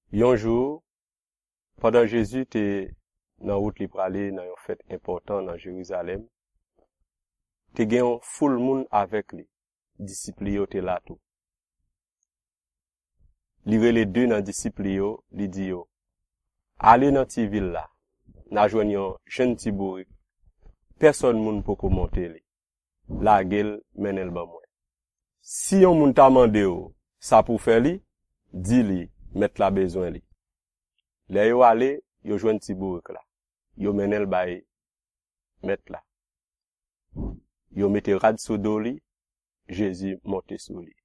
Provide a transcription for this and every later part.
Un jour, pendant Jésus était dans route li pour aller dans une fête importante dans Jérusalem, te gen yon foule moun avec lui. Disciples yo te là tout. Li rele deux dans disciples yo, li di yo, allez dans ti ville là, na jwenn yon jeune ti bourrique. Personne moun poko monter li. La gel menel ban mwen. Si yon moun ta mande yo, ça pour faire li, di li, met la besoin li. Le yo ale, yo jwenn ti bourrique là. Yo menel bay, met la. Yo mette rad sou do li, Jésus monte sou li.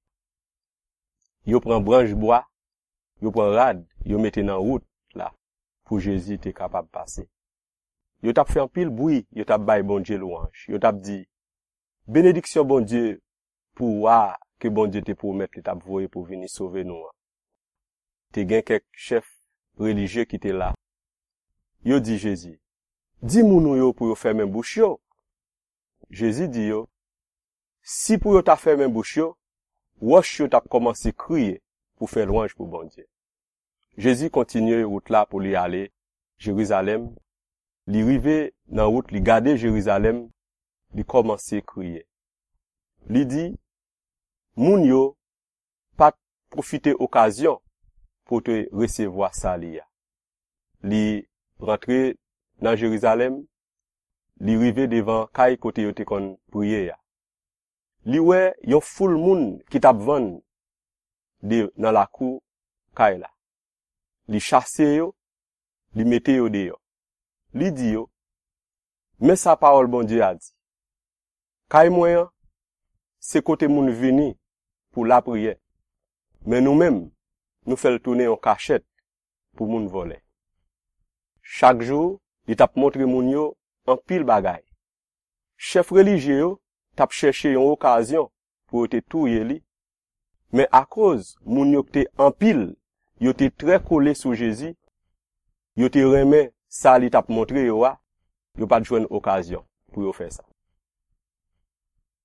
Yo prend branche bois, yo prend rad, yo mette nan route là, pour Jésus te capable passer. Yo tap fait un pile bruit, yo tap bay bon Dieu louange. Yo tap dit, bénédiction bon Dieu, pour que bon Dieu te promet li tap voye pour venir sauver nous. Te gen quelques chefs religieux qui étaient là. Yo dit Jésus, dis moun yo pour yo fermer bouche yo. Jésus dit yo, si pour yo ta fermer bouche yo, wash yo tap commencé crier pour faire louange pour bon Dieu. Jésus continue route là pour lui aller Jérusalem. Li rive dans route, li gade Jérusalem, li commencé crier. Li dit, moun yo pas profiter occasion pour te recevoir ça liya. Li rentre dans Jérusalem, li rive devant kay côté yo te kon prier ya. Li wè yon foule moun qui tap vendre dans la cour kay la. Li chasse yo, li mette yo dehors. Li di yo, mais sa parole bon Dieu a dit. Kay mwen, c'est côté moun vini pour la prière. Mais nous-mêmes, nous faisons tourner en cachette pour moun voler. Chaque jour, il tap montre moun yo en pile bagay. Chef religieux yo tap cherché une occasion pour te touyer li. Mais à cause moun yo te en pile, yo te très collé sur Jésus, yo te remet ça li tap montre yo pas de joindre occasion pour yo faire ça.